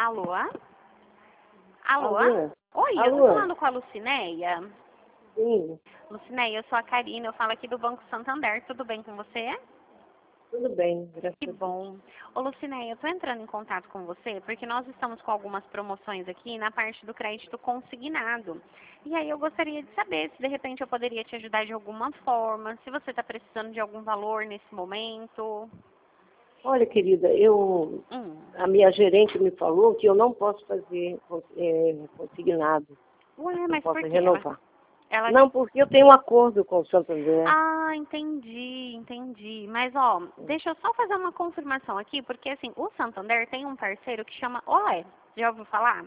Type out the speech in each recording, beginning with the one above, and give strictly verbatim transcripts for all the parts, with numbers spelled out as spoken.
Alô? Alô? Alô? Oi, eu tô Alô? falando com a Lucineia. Sim, Lucineia, eu sou a Karina, eu falo aqui do Banco Santander. Tudo bem com você? tudo bem, graças Que a Deus. bom. Ô, Lucineia, eu tô entrando em contato com você porque nós estamos com algumas promoções aqui na parte do crédito consignado. E aí eu gostaria de saber se de repente eu poderia te ajudar de alguma forma, se você está precisando de algum valor nesse momento. Olha, querida, eu, Hum. a minha gerente me falou que eu não posso fazer é, consignado, Ué, não mas posso por quê? Ela, renovar. ela Não, porque eu tenho um acordo com o Santander. Ah, entendi, entendi. Mas, ó, deixa eu só fazer uma confirmação aqui, porque, assim, o Santander tem um parceiro que chama Olé. Já ouviu falar?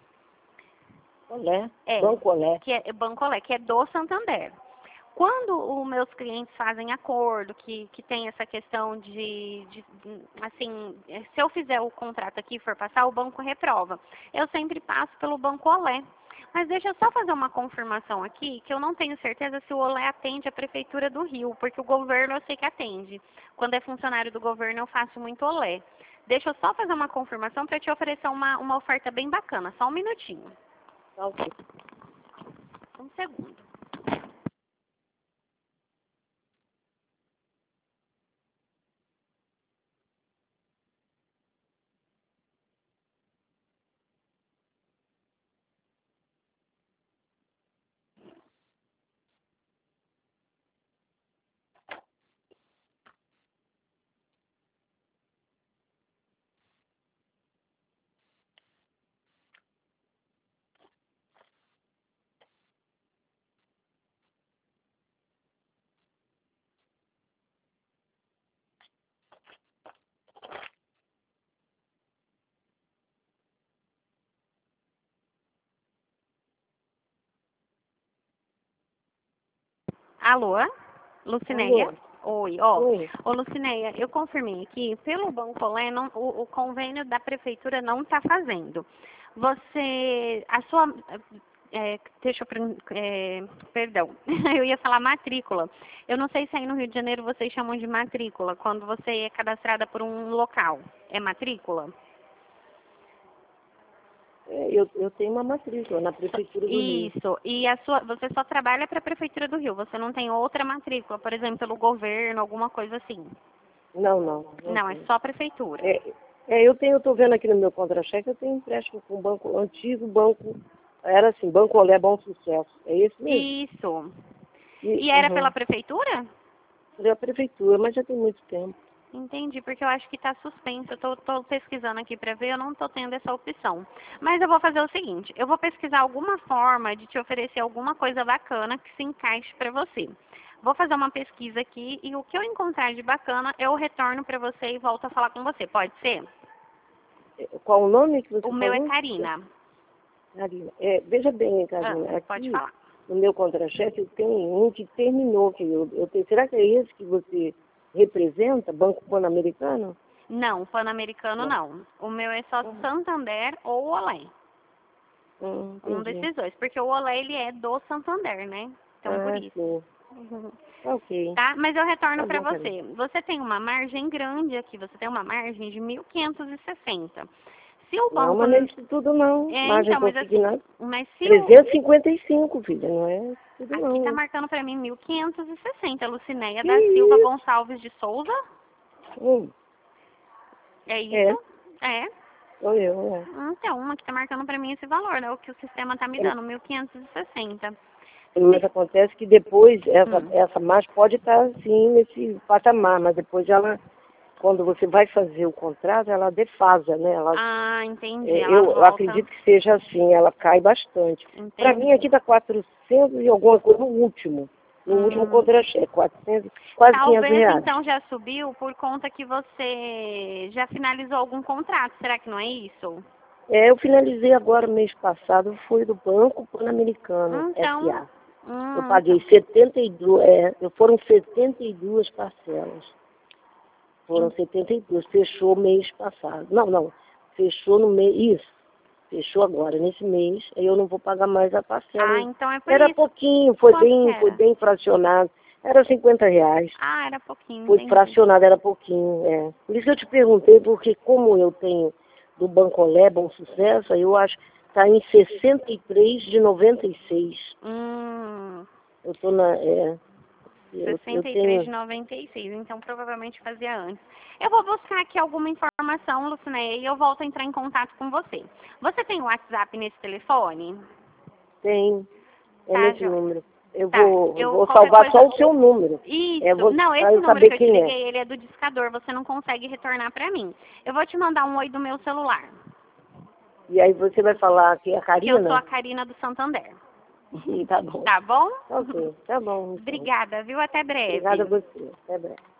Olé? É, Banco Olé. que é Banco Olé, que é do Santander. Quando os meus clientes fazem acordo, que, que tem essa questão de, de, assim, se eu fizer o contrato aqui e for passar, o banco reprova. Eu sempre passo pelo Banco Olé. Mas deixa eu só fazer uma confirmação aqui, que eu não tenho certeza se o Olé atende a Prefeitura do Rio, porque o governo eu sei que atende. Quando é funcionário do governo eu faço muito Olé. Deixa eu só fazer uma confirmação para te oferecer uma, uma oferta bem bacana. Só um minutinho. Tá ok. Um segundo. Alô? Lucineia? Alô? Oi, ó. Oi. Ô, Lucineia, eu confirmei aqui, pelo Banco Olé, não, o, o convênio da Prefeitura não está fazendo. Você, a sua, é, deixa eu, prin- é, perdão, eu ia falar matrícula. Eu não sei se aí no Rio de Janeiro vocês chamam de matrícula, quando você é cadastrada por um local. É matrícula? É, eu, eu tenho uma matrícula na Prefeitura do Rio. Isso. E a sua, você só trabalha para a Prefeitura do Rio. Você não tem outra matrícula, por exemplo, pelo governo, alguma coisa assim. Não, não, não Não, é tenho. só a prefeitura. É, é, eu tenho, eu tô vendo aqui no meu contra-cheque, eu tenho empréstimo com o banco, antigo banco, era assim, Banco Olé Bom Sucesso. É esse mesmo? Isso. E, E era pela uhum. prefeitura? Da prefeitura, mas já tem muito tempo. Entendi, porque eu acho que está suspenso. Eu tô, tô pesquisando aqui para ver, eu não tô tendo essa opção. Mas eu vou fazer o seguinte, eu vou pesquisar alguma forma de te oferecer alguma coisa bacana que se encaixe para você. Vou fazer uma pesquisa aqui e o que eu encontrar de bacana, eu retorno para você e volto a falar com você. Pode ser? É, qual o nome que O você meu é falou? Karina. Karina. É, veja bem, Ah, Karina, pode aqui falar. no meu contra-cheque tem um que terminou, que eu, eu tenho. Será que é esse que você representa, Banco Pan-Americano? Não, Pan-Americano Não. não. O meu é só Uhum. Santander ou Olé. Hum, Um entendi. desses dois, porque o Olé ele é do Santander, né? Então por Ah, isso. sim. Uhum. Tá ok. Tá? Mas eu retorno Tá para bom, Karina. você. Você tem uma margem grande aqui, você tem uma margem de mil quinhentos e sessenta. Se o Não, banco... mas não é n- isso tudo não. É, Margem então, mas assim, consignada. mas se o... trezentos e cinquenta e cinco, filha, não é isso tudo Aqui tá não. marcando para mim mil quinhentos e sessenta, Lucineia Que da Silva isso? Gonçalves de Souza. Hum, É isso? é, É. sou eu, é. Então, uma que tá marcando para mim esse valor, né? O que o sistema tá me É, dando, mil quinhentos e sessenta. mas Se... acontece que depois essa, Hum. essa margem pode estar assim nesse patamar, mas depois ela, quando você vai fazer o contrato, ela defasa, né? Ela, Ah, entendi. é, Ela eu volta. acredito que seja assim, ela cai bastante. Para mim Entendi. aqui dá quatrocentos e alguma coisa no último, no último Hum, contra-cheque, quatrocentos, quase quinhentos talvez reais. então já subiu por conta que você já finalizou algum contrato. Será que não é isso? É, eu finalizei agora mês passado, foi do Banco Pan-Americano, Então, S A. Eu hum, paguei então, setenta e duas, é, eu- foram setenta e duas parcelas. Foram en- setenta e duas, fechou mês passado. Não, não, fechou no mês, isso, fechou agora, nesse mês, aí eu não vou pagar mais a ah, parcela. então é por Era isso. pouquinho, foi Quanto que bem, foi era? bem fracionado, era cinquenta reais. Ah, era pouquinho, Foi entendi. fracionado, era pouquinho, é. Por isso que eu te perguntei, porque como eu tenho do Bancolé Bom Sucesso, aí eu acho que está em sessenta e três de noventa e seis. Hum, Eu tô na... É, eu, eu sessenta e três tenho... de noventa e seis, então provavelmente fazia antes. Eu vou buscar aqui alguma informação, Lucinéia, e eu volto a entrar em contato com você. Você tem o WhatsApp nesse telefone? Tem. É Tá, nesse joia. número. Eu Tá, vou, eu vou qualquer salvar coisa... só o seu número. Isso, É, vou, não, pra esse eu número que saber eu te quem é. liguei, ele é do discador, você não consegue retornar pra mim. Eu vou te mandar um oi do meu celular, E aí você vai falar que é a que eu sou a Karina? Karina do Santander. Tá bom. Tá bom? Ok, tá bom. Então. Obrigada, viu? Até breve. Obrigada a você. Até breve.